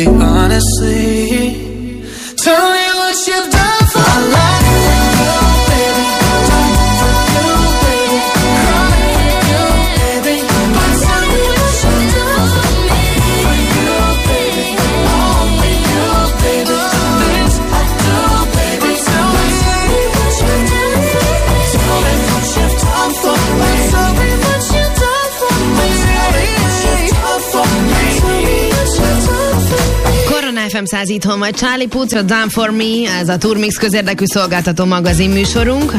honestly. Tell me what you've done for my life. Baby, cry for you, baby. But tell me what you've done for FM 100 itthon vagy Charlie Puth, a Done For Me, ez a Turmix közérdekű szolgáltató magazin műsorunk.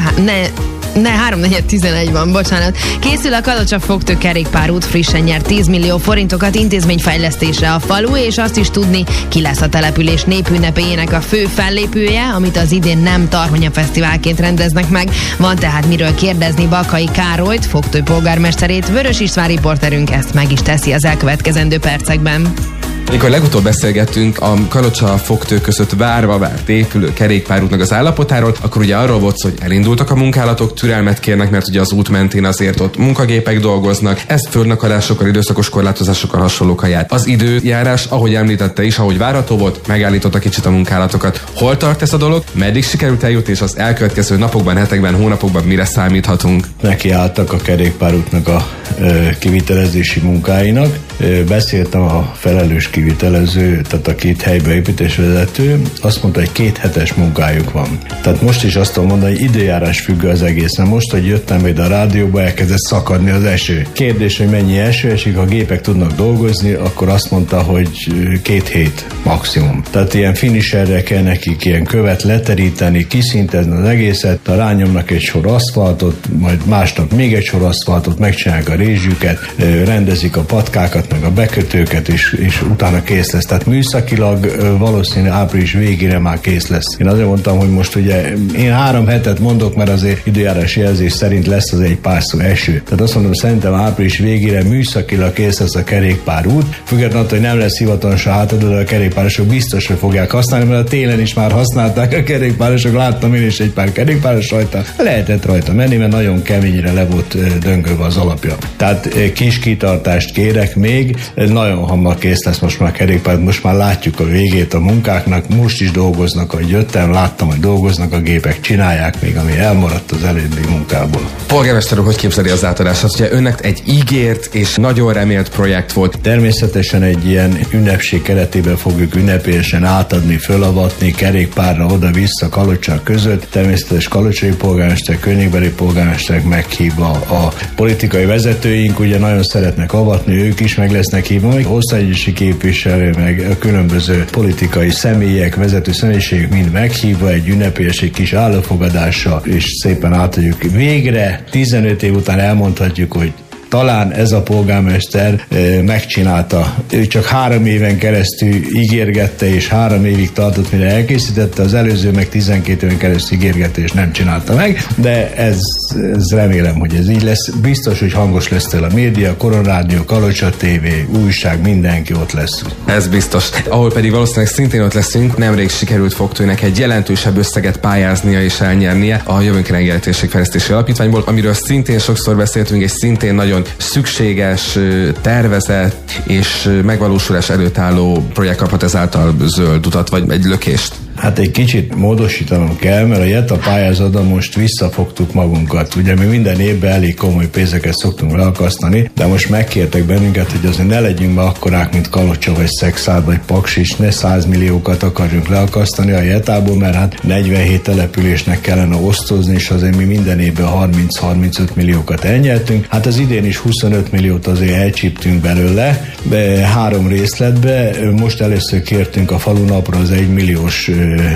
Ne, 3:11 van, bocsánat. Készül a Kalocsa Fogtő kerékpárút, frissen nyert 10 millió forintokat intézményfejlesztésre a falu, és azt is tudni, ki lesz a település népünnepéjének a fő fellépője, amit az idén nem Tarhonya Fesztiválként rendeznek meg. Van tehát miről kérdezni Bakai Károlyt, Fogtő polgármesterét. Vörös István riporterünk ezt meg is teszi az elkövetkezendő percekben. Mikor legutóbb beszélgettünk a Kalocsa Fogtő között várva várt épülő kerékpárútnak az állapotáról, akkor ugye arról volt szó, hogy elindultak a munkálatok, türelmet kérnek, mert ugye az út mentén azért ott munkagépek dolgoznak, ez földnakadásokkal, időszakos korlátozásokkal hasonlók a jár. Az időjárás, ahogy említette is, ahogy várható volt, megállította kicsit a munkálatokat. Hol tart ez a dolog? Meddig sikerült eljutni, és az elkövetkező napokban, hetekben, hónapokban mire számíthatunk? Nekiálltak a kerékpárútnak a kivitelezési munkáinak. Beszéltem a felelős kivitelező, tehát a két helybeépítésvezető, azt mondta, hogy 2 hetes munkájuk van. Tehát most is azt tudom mondani, hogy időjárás függő az egész. Most, hogy jöttem ide a rádióba, elkezdett szakadni az eső. Kérdés, hogy mennyi eső esik, ha gépek tudnak dolgozni, akkor azt mondta, hogy 2 hét maximum. Tehát ilyen finisherre kell nekik ilyen követ leteríteni, kiszintezni az egészet, rányomnak egy sor aszfaltot, majd másnap még egy sor aszfaltot, megcsinálják a rézsüket, rendezik a patkákat, meg a bekötőket, és utána kész lesz. Tehát műszakilag valószínűleg április végére már kész lesz. Én azért mondtam, hogy most ugye én 3 hetet mondok, mert azért időjárás jelzés szerint lesz az egy pár szó eső. Tehát azt mondom, szerintem április végére műszakilag kész lesz a kerékpárút. Függetlenül, hogy nem lesz hivatalosan hátadó, de a kerékpárosok biztos, hogy fogják használni, mert a télen is már használták a kerékpárosok. Láttam én is egy pár kerékpáros rajta. Lehetett rajta menni, mert nagyon keményre le volt döngölve az alapja. Tehát kis kitartást kérek még, nagyon hamar kész lesz most már kerékpár, most már látjuk a végét a munkáknak, most is dolgoznak, ahogy jöttem, láttam, hogy dolgoznak a gépek, csinálják még, ami elmaradt az előbbi munkából. Polgármester úr, hogy képzeli az átadást? Az ugye önnek egy ígért és nagyon remélt projekt volt. Természetesen egy ilyen ünnepség keretében fogjuk ünnepélyesen átadni, fölavatni kerékpárra oda-vissza Kalocsa között. Természetesen kalocsai polgármester, környékbeli polgármesterek meghívva, a politikai vezetőink ugye nagyon szeretnek avatni, ők is meg lesznek hívva, még országgyűlési képviselő, meg a különböző politikai személyek, vezető személyiségek mind meghívva egy ünnepélyes, egy kis állófogadással, és szépen átadjuk. Végre 15 év után elmondhatjuk, hogy talán ez a polgármester megcsinálta. Ő csak 3 éven keresztül ígérgette, és 3 évig tartott, mire elkészítette, az előző meg 12 éven keresztül ígérgette, és nem csinálta meg, de ez remélem, hogy ez így lesz. Biztos, hogy hangos lesz el a média, Koronádió, Kalocsa TV, újság, mindenki ott lesz. Ez biztos. Ahol pedig valószínűleg szintén ott leszünk, nemrég sikerült Fogtőnek egy jelentősebb összeget pályáznia és elnyernie a Jövőnk Reggeli Térségfejlesztési Alapítványból, amiről szintén sokszor beszéltünk, és szintén nagyon szükséges, tervezett és megvalósulás előtt álló projekt kaphat ezáltal zöld utat, vagy egy lökést. Hát egy kicsit módosítanom kell, mert a JETA pályázatban most visszafogtuk magunkat. Ugye mi minden évben elég komoly pénzeket szoktunk leakasztani, de most megkértek bennünket, hogy azért ne legyünk be akkorák, mint Kalocsa, vagy Szexárd, vagy Paks is, ne 100 milliókat akarjunk leakasztani a JETA-ból, mert hát 47 településnek kellene osztozni, és azért mi minden évben 30-35 milliókat elnyertünk. Hát az idén is 25 milliót azért elcsíptünk belőle, de 3 részletbe. Most először kértünk a falunapra az 1 milliós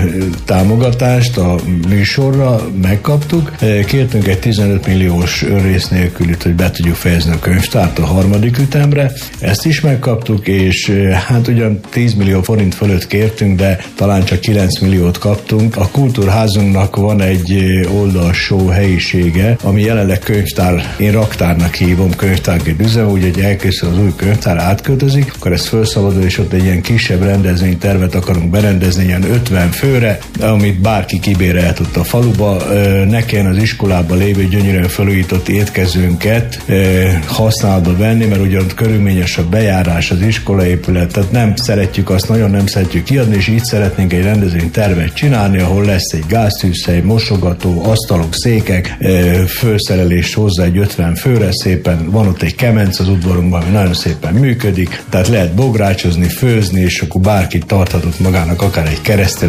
támogatást a műsorra, megkaptuk. Kértünk egy 15 milliós önrész nélkülit, hogy be tudjuk fejezni a könyvtárt a 3. ütemre. Ezt is megkaptuk, és hát ugyan 10 millió forint fölött kértünk, de talán csak 9 milliót kaptunk. A kultúrházunknak van egy oldalsó helyisége, ami jelenleg könyvtár, én raktárnak hívom, könyvtárként üzem, úgyhogy elkészül az új könyvtár, átköltözik, akkor ez felszabadul, és ott egy ilyen kisebb rendezvénytervet akarunk berendezni, ilyen 50 főre, amit bárki kibérelt ott a faluba. Nekem az iskolában lévő gyönyörűen felújított étkezőnket használatba venni, mert ugyan körülményes a bejárás, az iskolaépület, tehát nem szeretjük azt, nagyon nem szeretjük kiadni, és így szeretnénk egy rendezvénytervet csinálni, ahol lesz egy gáztűzhely, mosogató, asztalok, székek, fölszerelés hozzá egy 50 főre szépen, van ott egy kemenc az udvarunkban, ami nagyon szépen működik, tehát lehet bográcsozni, főzni, és akkor bárki tarthatott magának akár egy keresztelő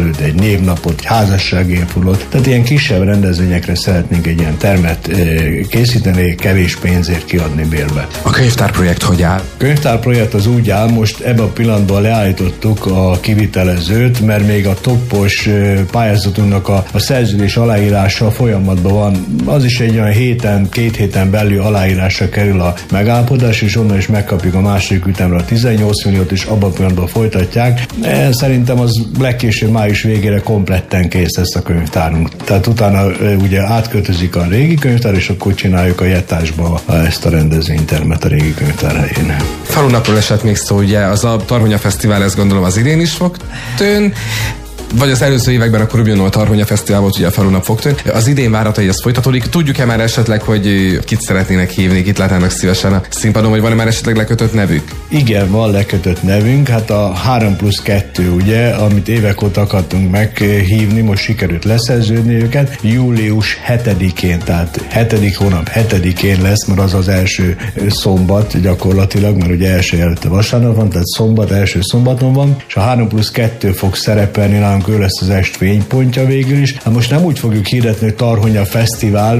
előtt egy névnapot, egy házassági évfordulót, tehát ilyen kisebb rendezvényekre szeretnénk egy ilyen termet készíteni, kevés pénzért kiadni bérbe. A könyvtárprojekt hogy áll? A könyvtárprojekt az úgy áll, most ebben a pillanatban leállítottuk a kivitelezőt, mert még a toppos pályázatunknak a szerződés aláírása folyamatban van. Az is egy olyan két héten belül aláírásra kerül a megállapodás, és onnan is megkapjuk a második ütemre a 18 milliót, és abban a pillanatban folytatják. Szerintem az legkésőbb május végére kompletten kész lesz a könyvtárunk. Tehát utána ugye átköltözik a régi könyvtár, és akkor csináljuk a Jettásba ezt a rendezvénytermet a régi könyvtár helyén. Falunapról esett még szó, ugye az a Tarhonya Fesztivál, ezt gondolom az idén is fog tűnni, vagy az előző években akkor ugyanúgy a Tarhonya Fesztivál volt, ugye a Falunap fog tűnni. Az idén várható, hogy ez folytatódik. Tudjuk-e már esetleg, hogy kit szeretnének hívni, kit látnának szívesen a színpadon, vagy van-e már esetleg lekötött nevük? Igen, van lekötött nevünk, hát a 3+2, ugye, amit évek óta akartunk meghívni, most sikerült leszerződni őket. Július 7-én, tehát 7. hónap 7-én lesz, mert az az első szombat gyakorlatilag, mert ugye első előtte vasárnap van, tehát szombat, első szombaton van, és a 3+2 fog szerepelni, nálunk ő lesz az est fénypontja végül is. Hát most nem úgy fogjuk hirdetni, hogy Tarhonya Fesztivál,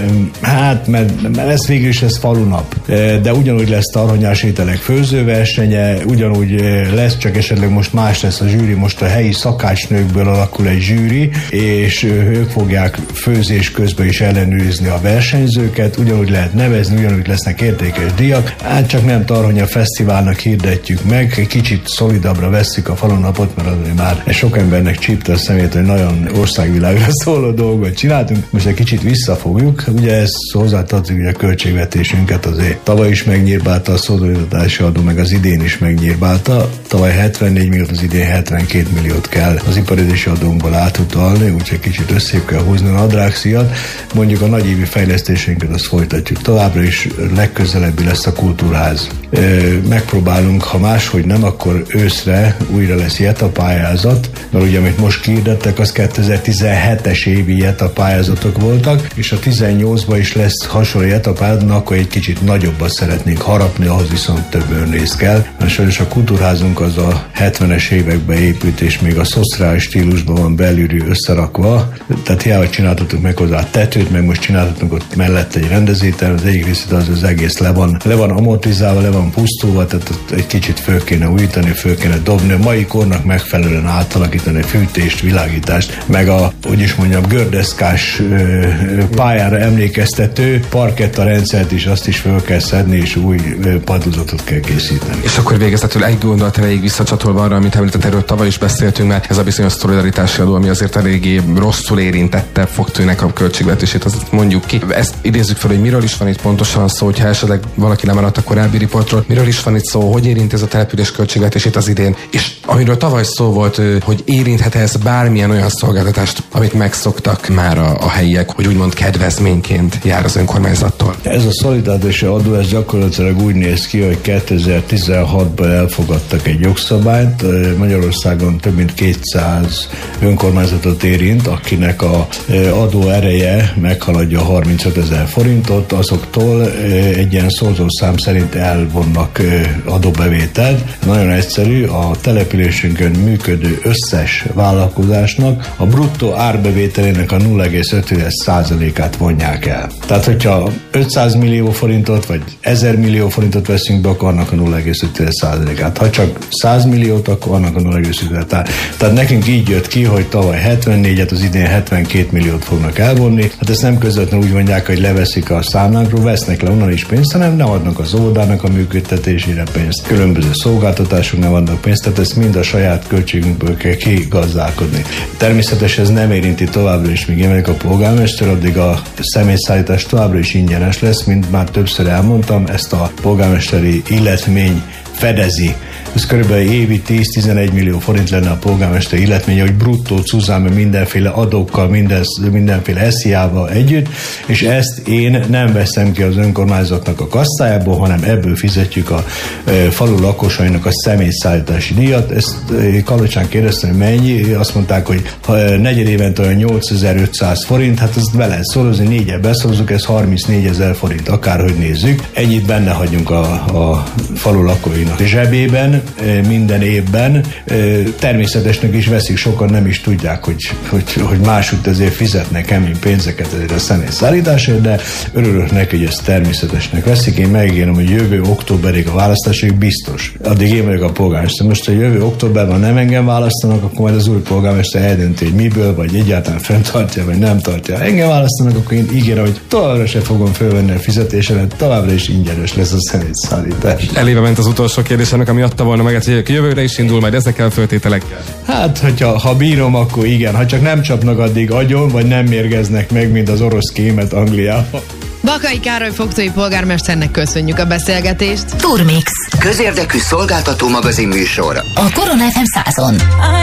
mert ez végül is ez falunap. De ugyanúgy lesz tarhonyás ételek főzőversenye, ugyanúgy lesz, csak esetleg most más lesz a zsűri, most a helyi szakácsnőkből alakul egy zsűri, és ők fogják főzés közben is ellenőrizni a versenyzőket, ugyanúgy lehet nevezni, ugyanúgy lesznek értékes díjak, hát csak nem Tarhonya Fesztiválnak hirdetjük meg, egy kicsit szolidabbra vesszük a falunapot, mert azért már sok embernek csípte a szemét, hogy nagyon országvilágra szóló dolgot csináltunk, most egy kicsit visszafogjuk, ugye ez hozzátartozik, hogy a költségvetésünket azért tavaly is megnyírbálta a szolidaritási adó, meg az idén is megnyírbálta, tavaly 74 milliót, az idén 72 milliót kell az iparüzési adónkból átutalni, úgyhogy kicsit összébb kell húzni a nadrágszíjat, mondjuk a nagyévi fejlesztésünket azt folytatjuk továbbra is, legközelebbi lesz a kultúrház. Megpróbálunk, ha máshogy nem, akkor őszre újra lesz JETA pályázat, mert ugye amit most kiirdettek, az 2017-es évi JETA pályázatok voltak, és a 18-ban is lesz hasonló JETA pályázat, akkor egy kicsit nagyobbat szeretnénk harapni, ahhoz viszont több önrész kell, mert sajnos a kultúrházunk az a 70-es években épült, és még a szociális stílusban van belülről összerakva, tehát hiába csináltatunk meg hozzá a tetőt, meg most csináltatunk ott mellett egy rendezétel, az egyik részét az egész le van amortizálva, le van pusztulva, tehát egy kicsit föl kéne újítani, föl kéne dobni, a mai kornak megfelelően átalakítani fűtést, világítást, meg a, hogy is mondjam, gördeszkás pályára emlékeztető parketta rendszert is, azt is föl kell szedni, és új padlózatot kell készíteni. És akkor végezetül egy gondolat elég visszacsatolva arra, amit említett, erről tavaly is beszéltünk, mert ez a bizonyos szolidaritási adó, ami azért eléggé rosszul érintette fogtűnek a költségvetését, azt mondjuk ki. Ezt idézzük fel, hogy miről is van itt pontosan szó, hogyha esetleg valaki lemaradt a korábbi riportról, miről is van itt szó, hogy érint ez a település költségvetését az idén, és amiről tavaly szó volt, hogy érinthet ez bármilyen olyan szolgáltatást, amit megszoktak már a helyiek, hogy úgymond kedvezményként jár az önkormányzattól. Ez a szolidaritási adó, ez gyakorlatilag úgy néz ki, hogy 2016-ban elfogadtak egy jogszabályt, Magyarországon több mint 200 önkormányzatot érint, akinek a adó ereje meghaladja 35 000 forintot, azoktól egy ilyen szózószám szerint elvonnak adóbevételt. Nagyon egyszerű, a településünkön működő összes vállalkozásnak a bruttó árbevételének a 0,5%-át vonják el. Tehát, hogyha 500 millió forintot vagy 1000 millió forintot veszünk be, akkor annak a 0,5%-át. Ha csak 100 milliót, akkor annak a 0,5%-át. Tehát nekünk így jött ki, hogy tavaly 74-et, az idén 72 milliót fognak elvonni. Hát ezt nem közvetlenül úgy mondják, hogy leveszik a számlánkról, vesznek le onnan is pénzt, hanem nem adnak az óvodának a működtetésére pénzt. Különböző szolgáltatások nem adnak pénzt, tehát ezt mind a saját költségünkből kell kigazdálkodni. Természetesen ez nem érinti továbbra is, míg én vagyok a polgármester, addig a személyszállítás továbbra is ingyenes lesz, mint már többször elmondtam, ezt a polgármesteri illetmény fedezi. Ez körülbelül évi 10-11 millió forint lenne a polgármester illetménye, hogy bruttó cuzáme mindenféle adókkal, mindenféle SZIA-val együtt, és ezt én nem veszem ki az önkormányzatnak a kasszájából, hanem ebből fizetjük a falu lakosainak a személyszállítási díjat. Ezt Kalocsán kérdeztem, hogy mennyi, azt mondták, hogy negyed évente olyan 8500 forint, hát ezt be lehet szorozni, 4-el beszorozzuk, ez 34 000 forint, akárhogy nézzük. Ennyit benne hagyunk a falu lakóinak zsebében, minden évben. Természetesnek is veszik, sokan nem is tudják, hogy máshogy ezért fizetnek kemény pénzeket ezért a személyszállításért, de örülök neki, hogy ezt természetesnek veszik. Én megígérem, hogy jövő októberig a választásig biztos. Addig én vagyok a polgármester. Most, ha jövő októberben nem engem választanak, akkor majd az új polgármester eldönti, hogy miből, vagy egyáltalán fenntartja, vagy nem tartja. Engem választanak, akkor én ígérem, hogy továbbra se fogom fölvenni a fizetésemet, továbbra is ingyenes lesz a személyszállítás. Elébe ment az utolsó kérdésemnek, ami adta volna meg, hogy jövőre is indul majd ezekkel a föltételekkel. Hát, ha bírom, akkor igen. Ha csak nem csapnak addig agyon, vagy nem mérgeznek meg, mint az orosz kémet Angliában. Bakai Károly fogtói polgármesternek köszönjük a beszélgetést. Turmix. Közérdekű szolgáltató magazin műsor. A Korona FM 100-on.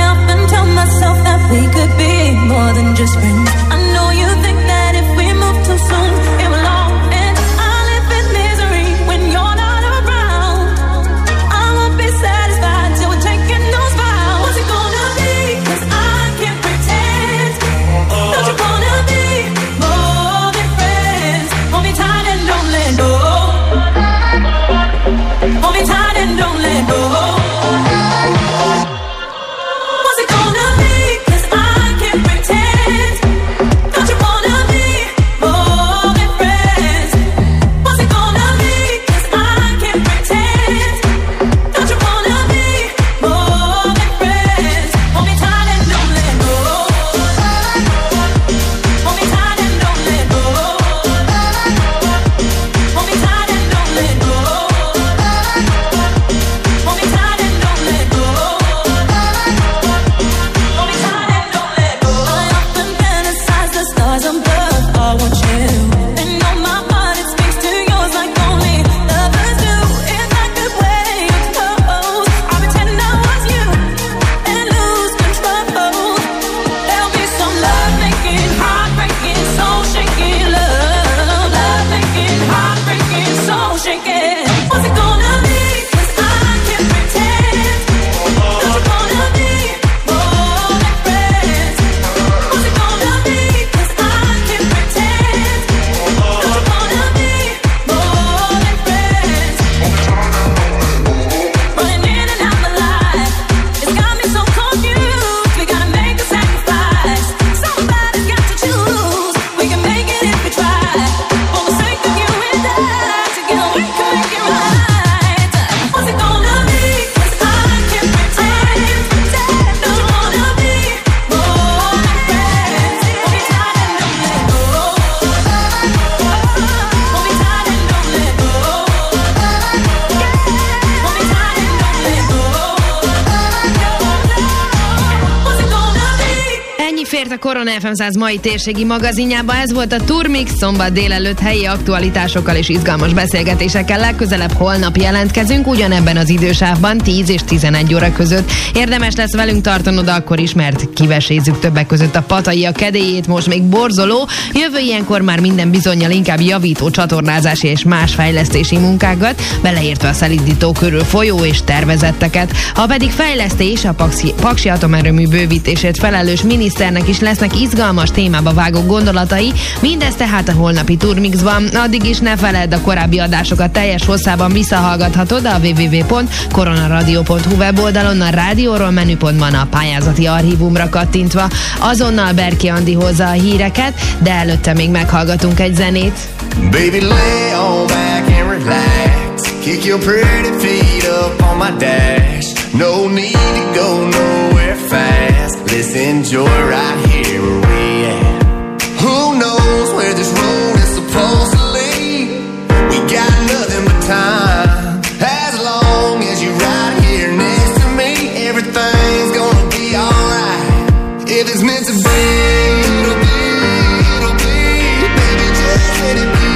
Fért a Korona FM 100 mai térségi magazinjába. Ez volt a Turmix, szombat délelőtt helyi aktualitásokkal és izgalmas beszélgetésekkel. Legközelebb holnap jelentkezünk, ugyanebben az idősávban 10 és 11 óra között. Érdemes lesz velünk tartanod akkor is, mert kivesézzük többek között a Patai a kedélyét, most még borzoló. Jövő ilyenkor már minden bizonnyal inkább javító csatornázási és más fejlesztési munkákat, beleértve a szelídító körül folyó és tervezetteket. Ha pedig fejlesztés, a Paksi atomerőmű bővítését felelős miniszternek is lesznek izgalmas témába vágó gondolatai, mindez tehát a holnapi Turmixban. Addig is ne feledd, a korábbi adásokat teljes hosszában visszahallgathatod a www.koronaradio.hu weboldalon, a rádióról menüpontban a pályázati archívumra kattintva. Azonnal Berki Andi hozza a híreket, de előtte még meghallgatunk egy zenét. Baby, lay on back and relax. Kick your pretty feet up on my dash. No need to go nowhere fast. Let's enjoy right here where we at. Who knows where this road is supposed to lead? We got nothing but time. As long as you're right here next to me, everything's gonna be alright. If it's meant to be, it'll be, it'll be. Baby, just let it be.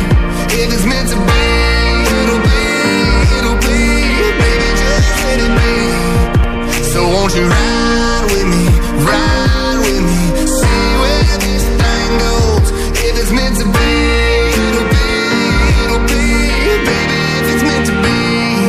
If it's meant to be, it'll be, it'll be. Baby, just let it be. So won't you ride with me, ride with me, see where this thing goes. If it's meant to be, it'll be, it'll be. Baby, if it's meant to be.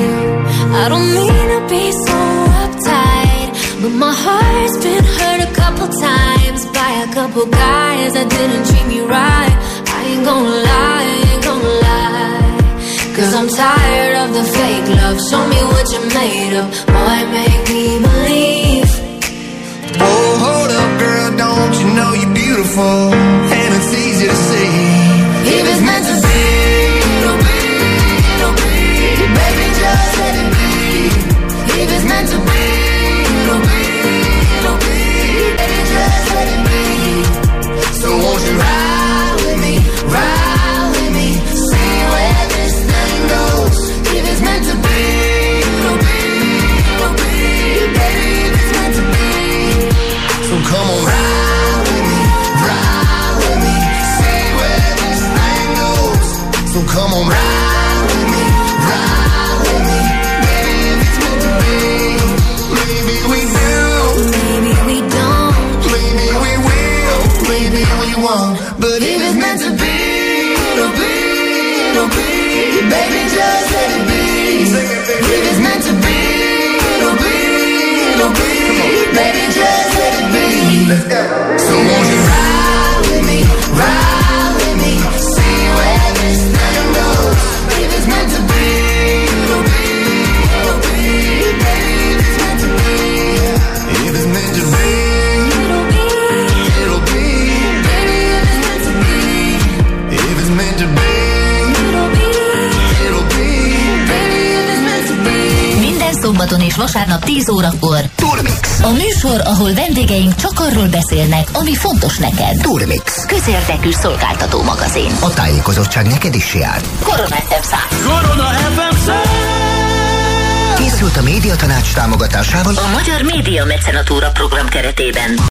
I don't mean to be so uptight, but my heart's been hurt a couple times by a couple guys that didn't treat me right. I ain't gonna lie, I ain't gonna lie, 'cause I'm tired of the fake love. Show me what you're made up, boy, make me believe. Oh, hold up, girl, don't you know you're beautiful? And it's easy to see. If it's meant to be, it'll be, it'll be. Baby, just let it be. If it's meant to be, it'll be, it'll be. Baby, just let it be. So won't you ride with me, ride with me, see where this thing goes. If it's meant to be, it'll be, it'll be. Baby, if it's meant to be. So come on, ride with me, ride with me, see where this thing goes. So come on, ride with me, ride with me, baby, if it's meant to be. Maybe we do, Maybe we don't, maybe we will, maybe we won't. But if it's meant to be, it'll be, it'll be. Baby, just let it be. If it's meant to be, it'll be, it'll be. Baby, just let it be. So won't you ride with me, ride with me, see where this thing goes. If it's meant to be, it'll be, it'll be. Baby, if it's meant to be, if it's meant to be, it'll be, it'll be. Baby, if it's meant to be, if it's meant to be, it'll be, it'll be. Baby, if it's meant to be. minden szombaton és vasárnap 10 órakor Turmix. a műsor, ahol vendégeink csak arról beszélnek, ami fontos neked. Turmix. Közérdekű szolgáltató magazin. A tájékozottság neked is jár. Korona FM 100. Korona FM 100. Készült a Médiatanács támogatásával A Magyar Média Mecenatúra program keretében.